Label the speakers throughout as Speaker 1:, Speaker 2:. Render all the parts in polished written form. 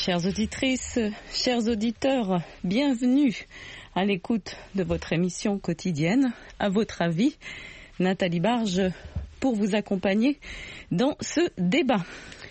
Speaker 1: Chères auditrices, chers auditeurs, bienvenue à l'écoute de votre émission quotidienne. À votre avis, Nathalie Barge pour vous accompagner dans ce débat.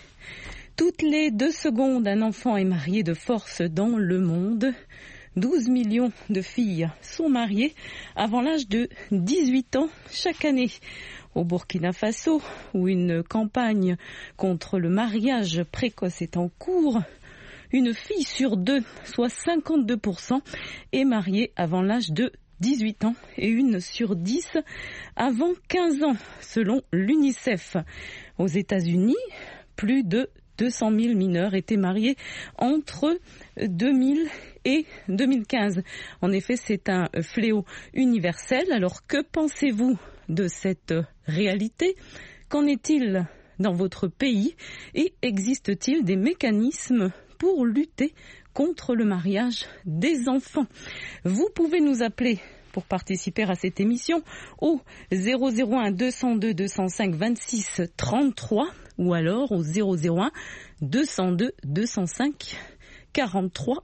Speaker 1: Toutes les 2 secondes, un enfant est marié de force dans le monde. 12 millions de filles sont mariées avant l'âge de 18 ans chaque année. Au Burkina Faso, où une campagne contre le mariage précoce est en cours, une fille sur 2, soit 52%, est mariée avant l'âge de 18 ans et une sur 10 avant 15 ans, selon l'UNICEF. Aux États-Unis, plus de 200 000 mineurs étaient mariés entre 2000 et 2015. En effet, c'est un fléau universel. Alors, que pensez-vous de cette réalité? Qu'en est-il dans votre pays? Et existe-t-il des mécanismes pour lutter contre le mariage des enfants? Vous pouvez nous appeler pour participer à cette émission au 001 202 205 26 33 ou alors au 001 202 205 43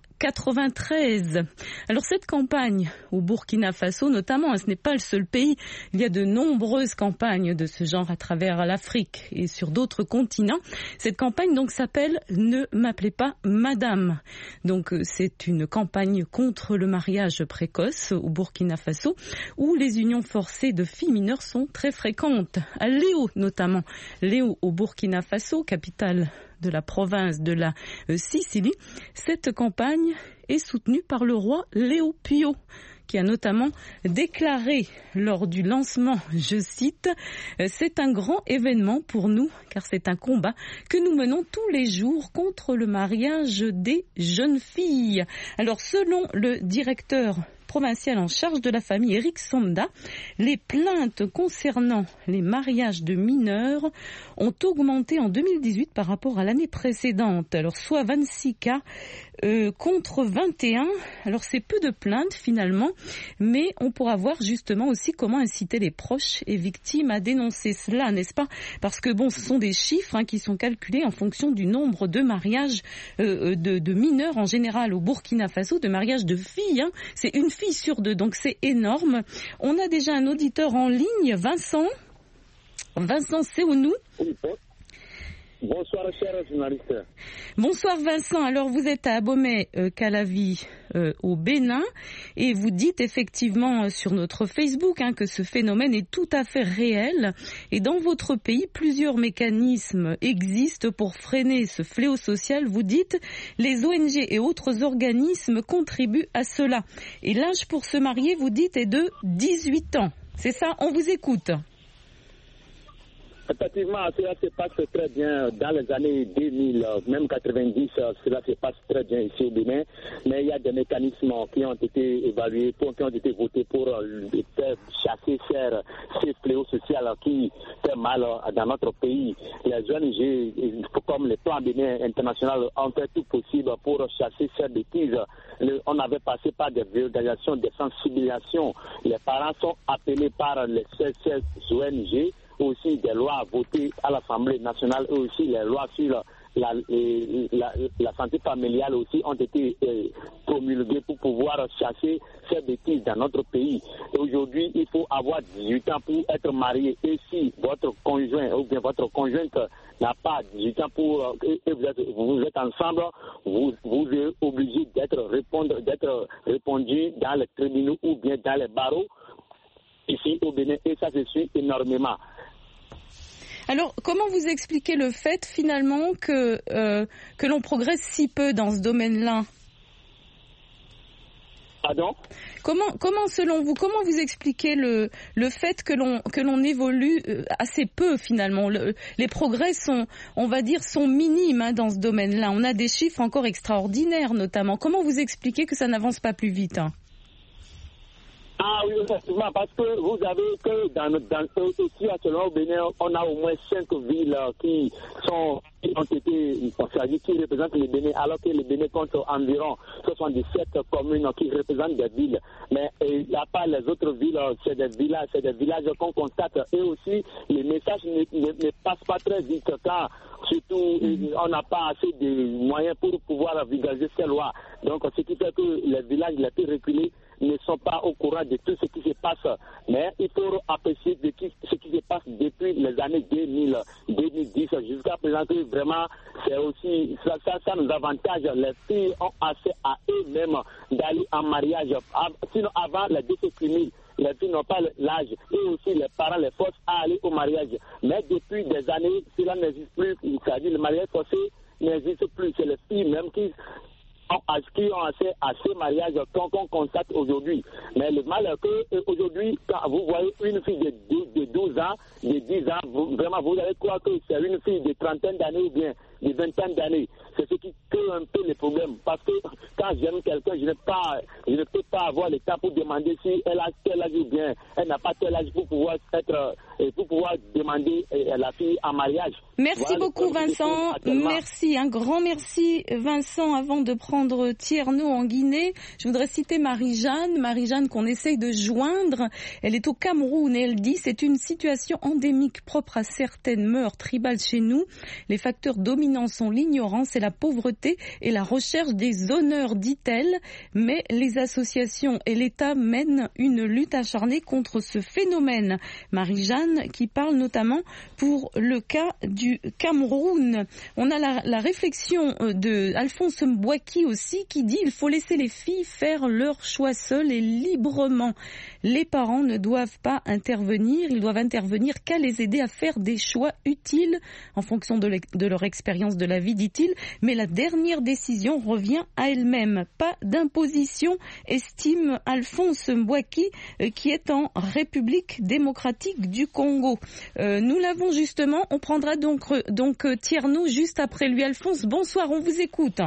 Speaker 1: 93. Alors cette campagne au Burkina Faso notamment, ce n'est pas le seul pays, il y a de nombreuses campagnes de ce genre à travers l'Afrique et sur d'autres continents. Cette campagne donc s'appelle « Ne m'appelez pas Madame ». Donc c'est une campagne contre le mariage précoce au Burkina Faso où les unions forcées de filles mineures sont très fréquentes. À Léo notamment, Léo au Burkina Faso, capitale de la province de la Sicile, cette campagne est soutenue par le roi Léo Pio, qui a notamment déclaré lors du lancement, je cite, « C'est un grand événement pour nous, car c'est un combat que nous menons tous les jours contre le mariage des jeunes filles. » Alors, selon le directeur provincial en charge de la famille, Eric Sonda, les plaintes concernant les mariages de mineurs ont augmenté en 2018 par rapport à l'année précédente. Alors, soit 26 cas contre 21. Alors, c'est peu de plaintes finalement, mais on pourra voir justement aussi comment inciter les proches et victimes à dénoncer cela, n'est-ce pas? Parce que bon, ce sont des chiffres qui sont calculés en fonction du nombre de mariages de mineurs en général au Burkina Faso, de mariages de filles. C'est une fille sur 2, donc c'est énorme. On a déjà un auditeur en ligne, Vincent. Vincent Seounou.
Speaker 2: Bonsoir, chers journalistes.
Speaker 1: Bonsoir Vincent. Alors vous êtes à Abomey-Calavi au Bénin et vous dites effectivement sur notre Facebook que ce phénomène est tout à fait réel et dans votre pays plusieurs mécanismes existent pour freiner ce fléau social. Vous dites les ONG et autres organismes contribuent à cela et l'âge pour se marier, vous dites, est de 18 ans. C'est ça? On vous écoute.
Speaker 2: Effectivement, cela se passe très bien dans les années 2000, même 90, cela se passe très bien ici au Bénin, mais il y a des mécanismes qui ont été évalués, qui ont été votés pour faire chasser ces fléaux sociaux qui fait mal dans notre pays. Les ONG, comme le plan Bénin international, ont fait tout possible pour chasser ces bêtises. On avait passé par des organisations de sensibilisation. Les parents sont appelés par les ONG, aussi des lois votées à l'Assemblée nationale et aussi les lois sur la santé familiale aussi ont été promulguées pour pouvoir chasser ces bêtises dans notre pays. Et aujourd'hui, il faut avoir 18 ans pour être marié. Et si votre conjoint ou bien votre conjointe n'a pas 18 ans et vous êtes ensemble, vous êtes obligé d'être répondu dans les tribunaux ou bien dans les barreaux ici au Bénin, et ça se suit énormément.
Speaker 1: Alors, comment vous expliquez le fait finalement que l'on progresse si peu dans ce domaine-là?
Speaker 2: Pardon?
Speaker 1: Comment selon vous, comment vous expliquez le fait que l'on évolue assez peu finalement? Les progrès sont, on va dire, sont minimes dans ce domaine-là. On a des chiffres encore extraordinaires notamment. Comment vous expliquez que ça n'avance pas plus vite?
Speaker 2: Ah oui, effectivement, parce que vous avez que ici actuellement au Bénin, on a au moins 5 villes qui ont été, qui représentent le Bénin, alors que le Bénin compte environ 77 communes qui représentent des villes. Mais il n'y a pas les autres villes, c'est des villages qu'on constate. Et aussi, les messages ne passent pas très vite car surtout on n'a pas assez de moyens pour pouvoir vulgariser ces lois. Donc ce qui fait que les villages les plus reculés ne sont pas au courant de tout ce qui se passe. Mais il faut apprécier ce qui se passe depuis les années 2000, 2010 jusqu'à présent, que vraiment c'est aussi ça nous avantage. Les filles ont assez à eux-mêmes d'aller en mariage. Sinon avant les décès criminels, les filles n'ont pas l'âge et aussi les parents les forcent à aller au mariage. Mais depuis des années, cela n'existe plus. C'est-à-dire le mariage forcé n'existe plus. C'est les filles même qui ont accès à ces mariages qu'on constate aujourd'hui. Mais le mal est qu'aujourd'hui, quand vous voyez une fille de 12 ans, de 10 ans, vous allez croire que c'est une fille de trentaine d'années ou bien de vingtaine d'années. C'est ce qui crée un peu les problèmes. Parce que quand j'aime quelqu'un, je ne peux pas avoir le temps pour demander si elle a tel âge ou bien elle n'a pas tel âge pour pouvoir demander la fille en mariage.
Speaker 1: Merci beaucoup Vincent. Merci, un grand merci Vincent. Avant de prendre Thierno en Guinée, je voudrais citer Marie-Jeanne qu'on essaye de joindre. Elle est au Cameroun et elle dit: c'est une situation endémique propre à certaines mœurs tribales chez nous. Les facteurs dominants sont l'ignorance et la pauvreté et la recherche des honneurs, dit-elle. Mais les associations et l'État mènent une lutte acharnée contre ce phénomène. Marie-Jeanne qui parle notamment pour le cas du Cameroun. On a la réflexion de Alphonse Mbouaki aussi qui dit: il faut laisser les filles faire leur choix seules et librement. Les parents ne doivent pas intervenir, ils doivent intervenir qu'à les aider à faire des choix utiles en fonction de leur expérience de la vie, dit-il, mais la dernière décision revient à elle-même. Pas d'imposition, estime Alphonse Mbouaki, qui est en République démocratique du Congo. Nous l'avons justement, on prendra donc Thierno juste après lui. Alphonse, bonsoir, on vous écoute.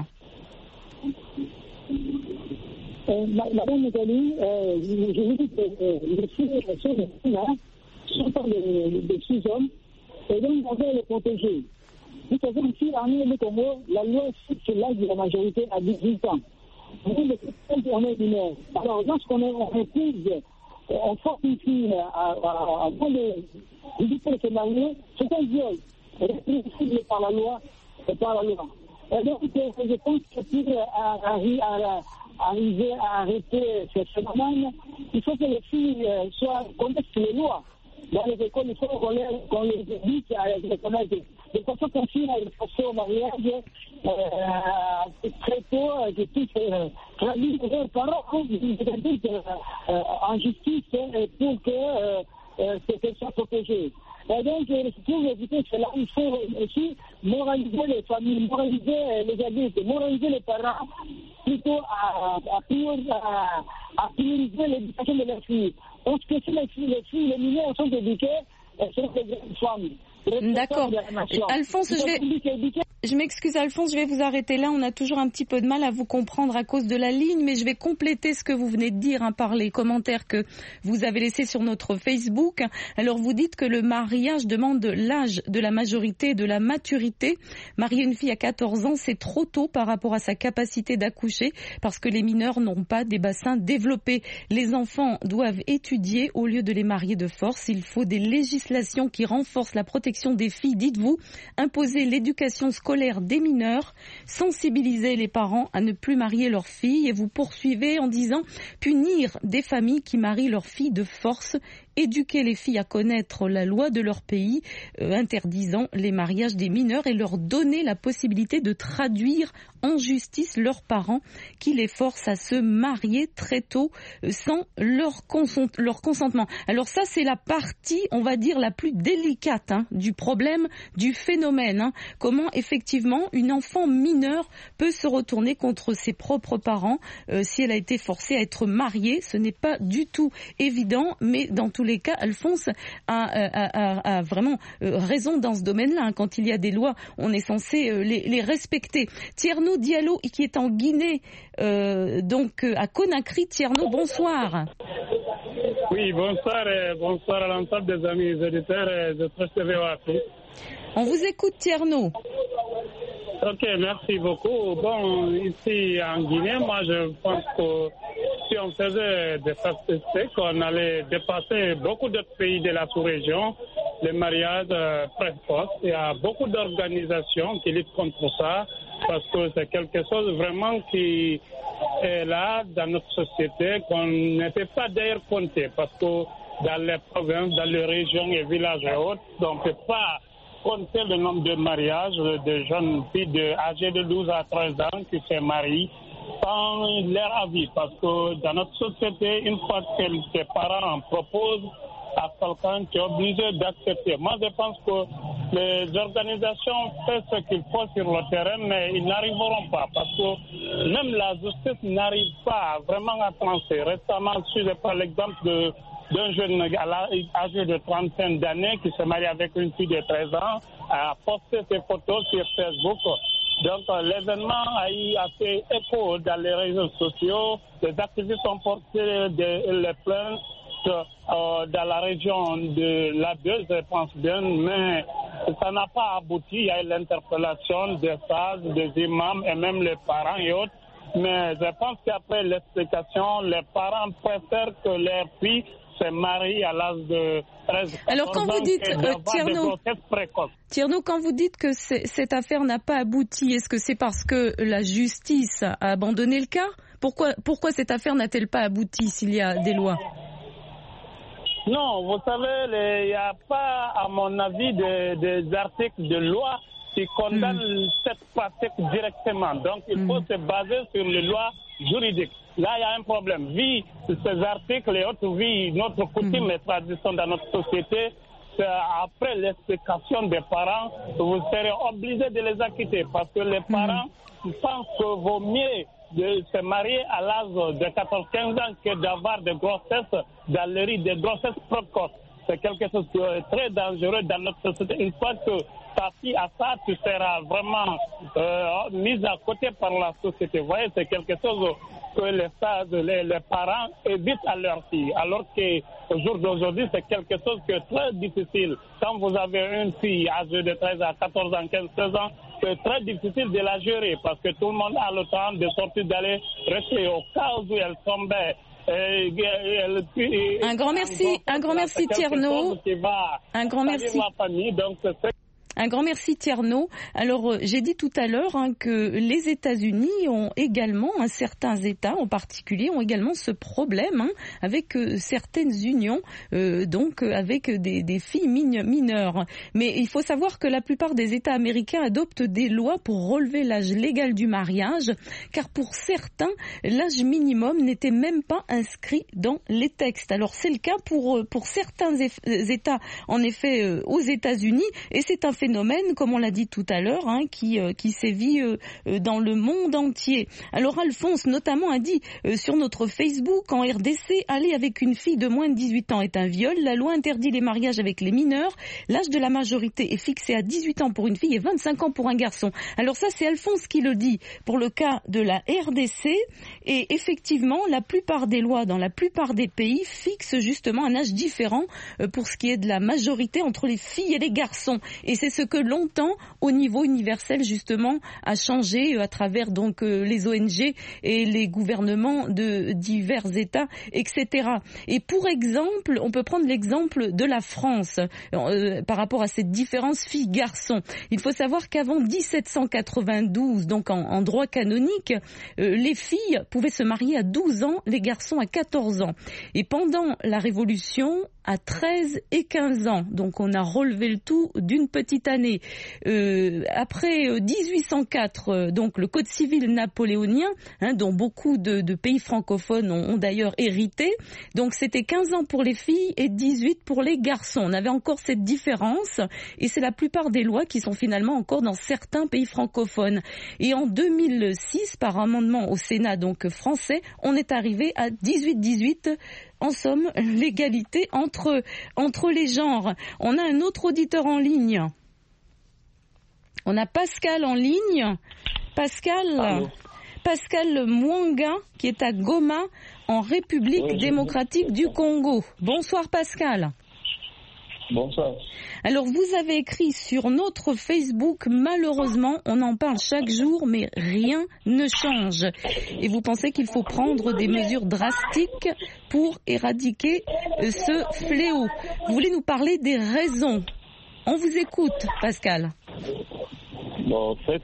Speaker 3: Madame Nathalie, je vous dis que les filles sont pas des 6 hommes, et donc on doit les protéger. Vous savez, ici, en Congo, la loi fixe l'âge de la majorité à 18 ans. On est mineur. Alors, lorsqu'on épouse, on force une fille avant de se marier, c'est un viol. C'est par la loi. Et donc, je pense que pour arriver à arrêter ce phénomène, il faut que les filles connaissent les lois. Dans les écoles, il faut qu'on les éduque à les connaître. De façon qu'on finisse à les forcer au mariage très tôt, que puissent traduire leurs parents en justice pour que qu'elles soient protégées. Et donc, pour éviter cela, il faut aussi moraliser les familles, moraliser les adultes, moraliser les parents, plutôt à prioriser l'éducation de leurs filles. Parce que si les mineurs sont éduqués, elles sont des grandes femmes.
Speaker 1: D'accord. Alphonse, je m'excuse Alphonse, je vais vous arrêter là. On a toujours un petit peu de mal à vous comprendre à cause de la ligne, mais je vais compléter ce que vous venez de dire par les commentaires que vous avez laissés sur notre Facebook. Alors vous dites que le mariage demande l'âge de la majorité et de la maturité. Marier une fille à 14 ans, c'est trop tôt par rapport à sa capacité d'accoucher parce que les mineurs n'ont pas des bassins développés. Les enfants doivent étudier au lieu de les marier de force. Il faut des législations qui renforcent la protection des filles, dites-vous, imposer l'éducation scolaire des mineurs, sensibiliser les parents à ne plus marier leurs filles, et vous poursuivez en disant punir des familles qui marient leurs filles de force, éduquer les filles à connaître la loi de leur pays, interdisant les mariages des mineurs et leur donner la possibilité de traduire en justice leurs parents qui les forcent à se marier très tôt sans leur consentement. Alors ça, c'est la partie, on va dire, la plus délicate du problème, du phénomène. Comment effectivement une enfant mineure peut se retourner contre ses propres parents si elle a été forcée à être mariée. Ce n'est pas du tout évident, mais dans tous les cas, Alphonse a vraiment raison dans ce domaine-là. Quand il y a des lois, on est censé les respecter. Thierno Diallo, qui est en Guinée, donc à Conakry. Thierno, bonsoir.
Speaker 4: Oui, bonsoir à l'ensemble des amis auditeurs de VOA Afrique.
Speaker 1: On vous écoute, Tierno.
Speaker 4: Ok, merci beaucoup. Bon, ici en Guinée, moi je pense que si on faisait des statistiques, on allait dépasser beaucoup d'autres pays de la sous-région, les mariages précoces. Il y a beaucoup d'organisations qui luttent contre ça parce que c'est quelque chose vraiment qui est là dans notre société qu'on n'était pas d'ailleurs compté parce que dans les provinces, dans les régions et villages et autres, on ne peut pas compter le nombre de mariages de jeunes filles âgées de 12 à 13 ans qui se marient sans leur avis. Parce que dans notre société, une fois que tes parents proposent à quelqu'un, tu es obligé d'accepter. Moi, je pense que les organisations font ce qu'il faut sur le terrain, mais ils n'arriveront pas. Parce que même la justice n'arrive pas vraiment à trancher. Récemment, si je prends l'exemple d'un jeune âgé de 35 d'années qui se marie avec une fille de 13 ans, a posté ses photos sur Facebook. Donc l'événement a fait écho dans les réseaux sociaux. Les activistes ont porté les plaintes dans la région de la 2, je pense bien, mais ça n'a pas abouti. Il y a eu l'interpellation des sages, des imams et même les parents et autres. Mais je pense qu'après l'explication, les parents préfèrent que leurs filles se marient à l'âge de 13 ans.
Speaker 1: Alors quand vous dites, Tierno, quand vous dites que cette affaire n'a pas abouti, est-ce que c'est parce que la justice a abandonné le cas ? Pourquoi cette affaire n'a-t-elle pas abouti s'il y a des lois ?
Speaker 4: Non, vous savez, il n'y a pas, à mon avis, des articles de loi qui condamnent cette pratique directement. Donc, il faut se baser sur les lois juridiques. Là, il y a un problème. Vu ces articles et autres, vu notre coutume et tradition dans notre société, après l'explication des parents, vous serez obligé de les acquitter parce que les parents pensent qu'il vaut mieux de se marier à l'âge de 14-15 ans que d'avoir des grossesses dans le rythme, des grossesses précoces. C'est quelque chose qui est très dangereux dans notre société. Une fois que ta fille a ça, tu seras vraiment mise à côté par la société. Vous voyez, c'est quelque chose que les parents évitent à leur fille. Alors qu'au jour d'aujourd'hui, c'est quelque chose qui est très difficile. Quand vous avez une fille âgée de 13 à 14 ans, 15, 16 ans, c'est très difficile de la gérer parce que tout le monde a le temps de sortir, d'aller rester au cas où elle tombait.
Speaker 1: Un grand merci Tierno. Un grand merci. Un grand merci Tierno. Alors j'ai dit tout à l'heure que les États-Unis ont également, certains États en particulier, ont également ce problème avec certaines unions, donc avec des filles mineures. Mais il faut savoir que la plupart des États américains adoptent des lois pour relever l'âge légal du mariage, car pour certains, l'âge minimum n'était même pas inscrit dans les textes. Alors c'est le cas pour certains États, en effet, aux États-Unis, et c'est un phénomène, comme on l'a dit tout à l'heure, qui sévit dans le monde entier. Alors Alphonse notamment a dit sur notre Facebook, en RDC, aller avec une fille de moins de 18 ans est un viol. La loi interdit les mariages avec les mineurs. L'âge de la majorité est fixé à 18 ans pour une fille et 25 ans pour un garçon. Alors ça, c'est Alphonse qui le dit pour le cas de la RDC. Et effectivement, la plupart des lois dans la plupart des pays fixent justement un âge différent pour ce qui est de la majorité entre les filles et les garçons. Et c'est ce que longtemps, au niveau universel, justement, a changé à travers donc les ONG et les gouvernements de divers États, etc. Et pour exemple, on peut prendre l'exemple de la France par rapport à cette différence filles-garçons. Il faut savoir qu'avant 1792, donc en droit canonique, les filles pouvaient se marier à 12 ans, les garçons à 14 ans. Et pendant la Révolution, à 13 et 15 ans. Donc on a relevé le tout d'une petite année. Après 1804, donc le Code civil napoléonien, dont beaucoup de pays francophones ont d'ailleurs hérité. Donc c'était 15 ans pour les filles et 18 pour les garçons. On avait encore cette différence et c'est la plupart des lois qui sont finalement encore dans certains pays francophones. Et en 2006, par amendement au Sénat donc français, on est arrivé à 18-18. En somme, l'égalité entre les genres. On a un autre auditeur en ligne. On a Pascal en ligne. Pascal.
Speaker 5: Allô.
Speaker 1: Pascal Mwanga, qui est à Goma, en République démocratique du Congo. Bonsoir Pascal.
Speaker 5: Bonsoir.
Speaker 1: Alors vous avez écrit sur notre Facebook, malheureusement, on en parle chaque jour, mais rien ne change. Et vous pensez qu'il faut prendre des mesures drastiques pour éradiquer ce fléau. Vous voulez nous parler des raisons. On vous écoute, Pascal.
Speaker 5: Bon, en fait,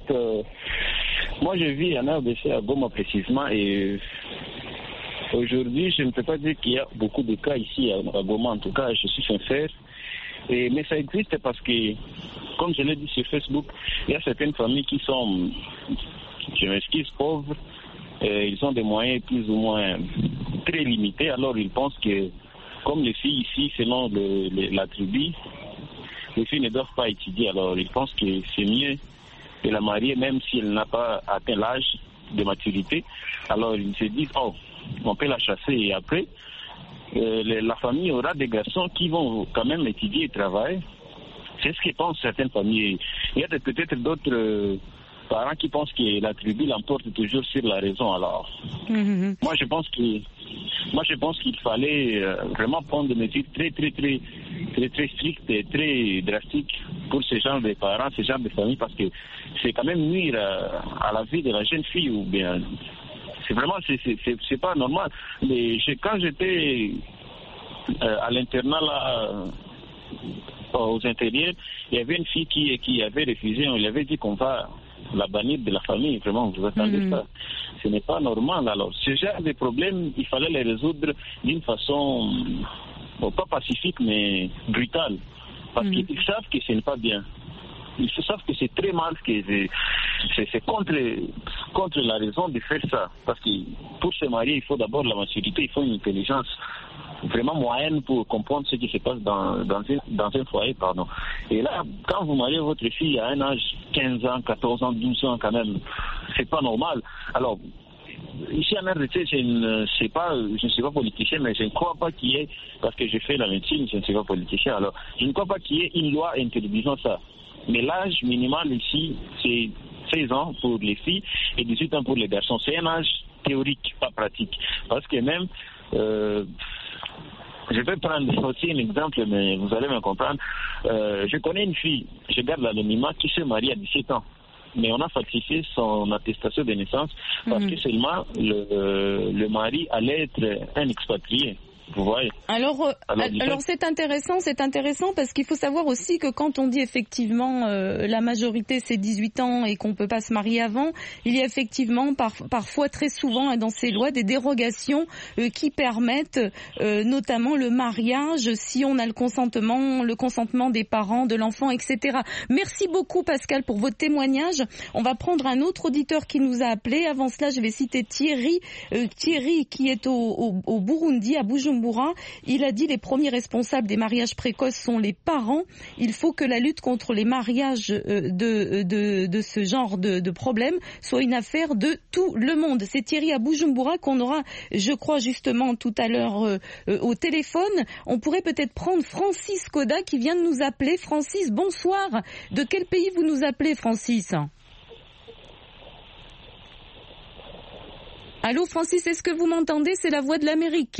Speaker 5: moi je vis en RDC à Goma précisément et aujourd'hui je ne peux pas dire qu'il y a beaucoup de cas ici à Goma, en tout cas je suis sincère. Mais ça existe parce que, comme je l'ai dit sur Facebook, il y a certaines familles qui sont, je m'excuse, pauvres. Ils ont des moyens plus ou moins très limités. Alors ils pensent que, comme les filles ici, selon la tribu, les filles ne doivent pas étudier. Alors ils pensent que c'est mieux de la marier même si elle n'a pas atteint l'âge de maturité. Alors ils se disent, oh, on peut la chasser et après... la famille aura des garçons qui vont quand même étudier et travailler. C'est ce que pensent certaines familles. Il y a peut-être d'autres parents qui pensent que la tribu l'emporte toujours sur la raison. Alors, moi je pense qu'il fallait vraiment prendre des mesures très strictes et très drastiques pour ce genre de parents, ce genre de famille, parce que c'est quand même nuire à la vie de la jeune fille ou bien. C'est vraiment, c'est pas normal. Mais quand j'étais à l'internat là, aux intérieurs, il y avait une fille qui avait refusé. On lui avait dit qu'on va la bannir de la famille. Vraiment, vous attendez ça. Ce n'est pas normal. Alors, ce genre de problèmes, il fallait les résoudre d'une façon, pas pacifique, mais brutale. Parce qu'ils savent que ce n'est pas bien. Ils savent que c'est très mal, que c'est contre la raison de faire ça. Parce que pour se marier, il faut d'abord la maturité, il faut une intelligence vraiment moyenne pour comprendre ce qui se passe dans un foyer. Et là, quand vous mariez votre fille à un âge 15 ans, 14 ans, 12 ans quand même, c'est pas normal. Alors, ici en RDC, je ne suis pas politicien, mais je ne crois pas qu'il y ait, parce que j'ai fait la médecine, je ne suis pas politicien, alors je ne crois pas qu'il y ait une loi interdisant ça. Mais l'âge minimal ici, c'est 16 ans pour les filles et 18 ans pour les garçons. C'est un âge théorique, pas pratique. Parce que même, je vais prendre aussi un exemple, mais vous allez me comprendre. Je connais une fille, je garde l'anonymat, qui s'est mariée à 17 ans. Mais on a falsifié son attestation de naissance parce que seulement le mari allait être un expatrié. Vous voyez.
Speaker 1: Alors c'est intéressant parce qu'il faut savoir aussi que quand on dit effectivement la majorité c'est 18 ans et qu'on peut pas se marier avant, il y a effectivement parfois très souvent dans ces lois des dérogations qui permettent notamment le mariage si on a le consentement des parents, de l'enfant, etc. Merci beaucoup Pascal pour votre témoignage. On va prendre un autre auditeur qui nous a appelé. Avant cela, je vais citer Thierry qui est au Burundi, à Bujumbura. Il a dit les premiers responsables des mariages précoces sont les parents. Il faut que la lutte contre les mariages de ce genre de problème soit une affaire de tout le monde. C'est Thierry à Bujumbura qu'on aura, je crois, justement tout à l'heure au téléphone. On pourrait peut-être prendre Francis Koda qui vient de nous appeler. Francis, bonsoir. De quel pays vous nous appelez, Francis ? Allô, Francis, est-ce que vous m'entendez ? C'est la voix de l'Amérique.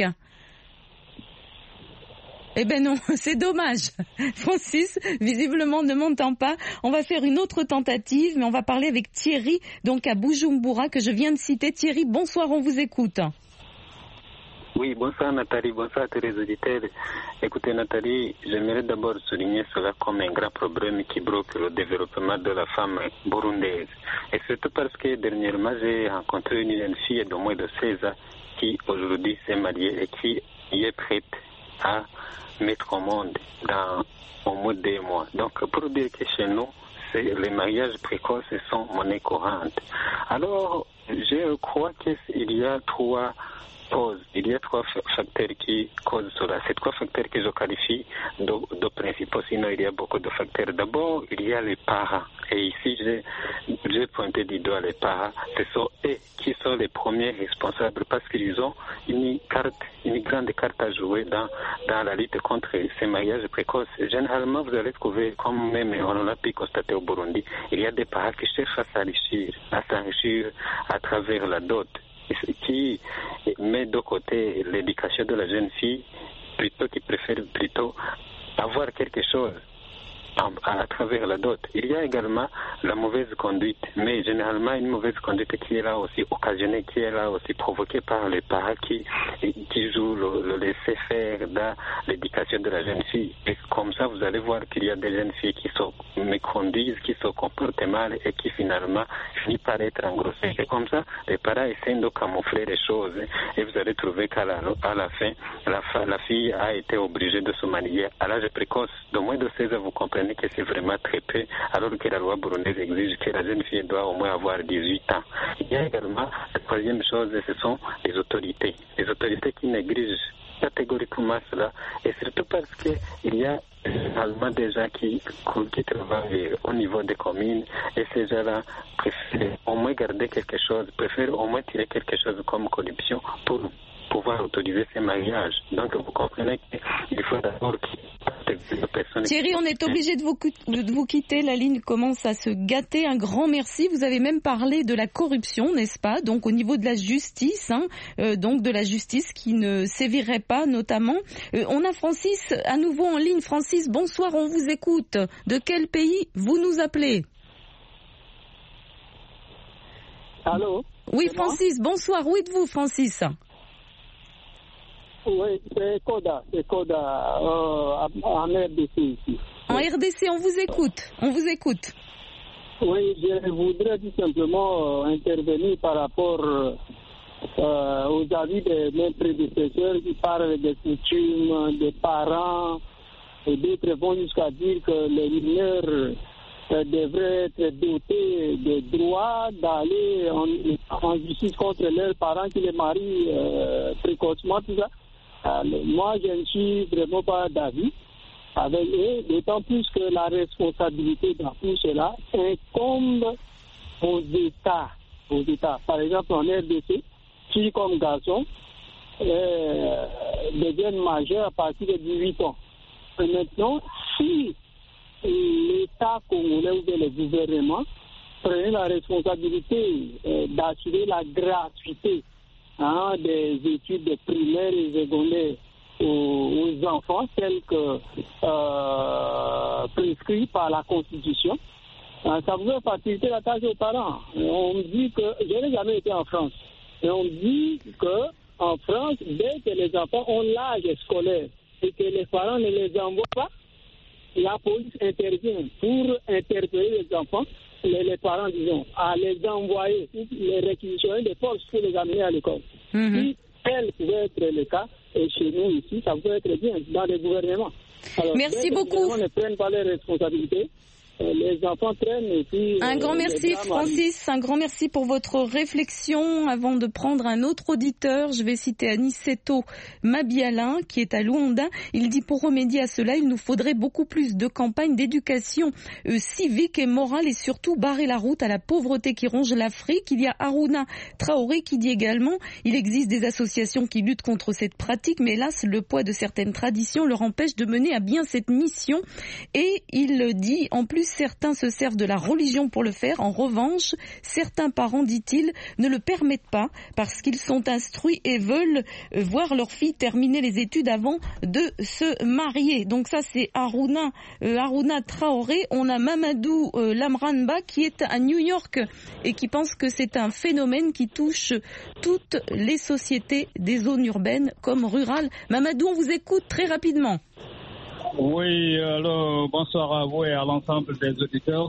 Speaker 1: Eh ben non, c'est dommage. Francis, visiblement, ne m'entend pas. On va faire une autre tentative, mais on va parler avec Thierry, donc à Bujumbura, que je viens de citer. Thierry, bonsoir, on vous écoute.
Speaker 6: Oui, bonsoir Nathalie, bonsoir à tous les auditeurs. Écoutez Nathalie, j'aimerais d'abord souligner cela comme un grand problème qui bloque le développement de la femme burundaise. Et surtout parce que dernièrement, j'ai rencontré une jeune fille de moins de 16 ans qui aujourd'hui s'est mariée et qui est prête à mettre au monde dans au moins 2 mois. Donc pour dire que chez nous, les mariages précoces sont monnaie courante. Alors je crois qu'il y a 3 causes, il y a 3 facteurs qui causent cela. C'est 3 facteurs que je qualifie de principaux, sinon il y a beaucoup de facteurs. D'abord, il y a les parents. Et ici, j'ai pointé du doigt les parents. Ce sont eux qui sont les premiers responsables parce qu'ils ont une carte une grande carte à jouer dans la lutte contre ces mariages précoces. Généralement, vous allez trouver, comme même on l'a pu constater au Burundi, il y a des parents qui cherchent à s'enrichir à travers la dot, qui met de côté l'éducation de la jeune fille, qui préfère plutôt avoir quelque chose à travers la dot. Il y a également la mauvaise conduite, mais généralement une mauvaise conduite qui est là aussi occasionnée, qui est là aussi provoquée par les parents qui jouent le laisser-faire dans l'éducation de la jeune fille. Et comme ça, vous allez voir qu'il y a des jeunes filles qui se méconduisent, qui se comportent mal et qui finalement finissent par être engrossées. Et comme ça, les parents essaient de camoufler les choses et vous allez trouver qu'à la fin, la fille a été obligée de se marier à l'âge précoce. De moins de 16 ans, vous comprenez que c'est vraiment très peu, alors que la loi burundaise exige que la jeune fille doit au moins avoir 18 ans. Il y a également la troisième chose, ce sont les autorités. Les autorités qui négligent catégoriquement cela, et surtout parce qu'il y a généralement des gens qui travaillent au niveau des communes, et ces gens-là préfèrent au moins garder quelque chose, préfèrent au moins tirer quelque chose comme corruption pour pouvoir autoriser ces mariages. Donc vous comprenez qu'il faut d'abord
Speaker 1: Thierry, on est obligé de vous quitter. La ligne commence à se gâter. Un grand merci. Vous avez même parlé de la corruption, n'est-ce pas? Donc au niveau de la justice, donc de la justice qui ne sévirait pas, notamment. On a Francis à nouveau en ligne. Francis, bonsoir, on vous écoute. De quel pays vous nous appelez?
Speaker 3: Allô?
Speaker 1: Oui, Francis, bonsoir. Où êtes-vous, Francis?
Speaker 3: Oui, c'est Koda en RDC ici.
Speaker 1: En RDC, on vous écoute.
Speaker 3: Oui, je voudrais tout simplement intervenir par rapport aux avis de mes prédécesseurs qui parlent des coutumes, des parents, et d'autres vont jusqu'à dire que les mineurs devraient être dotés de droits d'aller en justice contre leurs parents qui les marient précocement, tout ça. Moi, je ne suis vraiment pas d'avis avec eux, d'autant plus que la responsabilité dans tout cela incombe aux États. Par exemple, en RDC, filles comme garçons deviennent majeurs à partir de 18 ans. Et maintenant, si l'État congolais ou le gouvernement prenait la responsabilité d'assurer la gratuité des études primaires et secondaires aux enfants, telles que prescrites par la Constitution, ça pouvait faciliter la tâche aux parents. On me dit que, je n'ai jamais été en France, mais on me dit qu'en France, dès que les enfants ont l'âge scolaire et que les parents ne les envoient pas, la police intervient pour interpeller les enfants, les parents, disons, à les envoyer, les réquisitionner de force pour les amener à l'école. Si tel pouvait être le cas, et chez nous ici, ça peut être bien dans les gouvernements. Alors,
Speaker 1: merci beaucoup.
Speaker 3: Les ne prennent pas les responsabilités. Les enfants traînent et puis...
Speaker 1: Un grand merci Francis, un grand merci pour votre réflexion. Avant de prendre un autre auditeur, je vais citer Aniceto Mabiala qui est à Luanda. Il dit pour remédier à cela, il nous faudrait beaucoup plus de campagnes d'éducation civique et morale et surtout barrer la route à la pauvreté qui ronge l'Afrique. Il y a Aruna Traoré qui dit également, il existe des associations qui luttent contre cette pratique, mais hélas le poids de certaines traditions leur empêche de mener à bien cette mission. Et il dit en plus, certains se servent de la religion pour le faire. En revanche, certains parents, dit-il, ne le permettent pas parce qu'ils sont instruits et veulent voir leur fille terminer les études avant de se marier. Donc ça, c'est Aruna Traoré. On a Mamadou Lamranba qui est à New York et qui pense que c'est un phénomène qui touche toutes les sociétés des zones urbaines comme rurales. Mamadou, on vous écoute très rapidement.
Speaker 7: Oui, alors bonsoir à vous et à l'ensemble des auditeurs.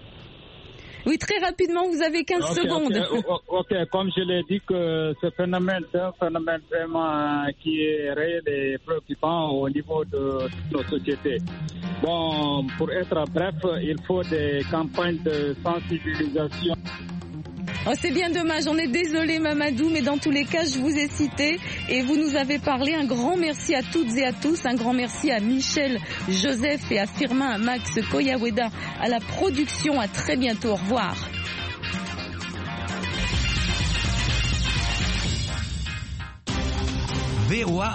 Speaker 1: Oui, très rapidement, vous avez 15 secondes.
Speaker 7: Ok, comme je l'ai dit, que ce phénomène, c'est un phénomène vraiment qui est réel et préoccupant au niveau de nos sociétés. Bon, pour être bref, il faut des campagnes de sensibilisation.
Speaker 1: Oh, c'est bien dommage, on est désolé Mamadou, mais dans tous les cas, je vous ai cité et vous nous avez parlé. Un grand merci à toutes et à tous, un grand merci à Michel Joseph et à Firmin Max Koyaweda à la production. À très bientôt, au revoir.
Speaker 8: VOA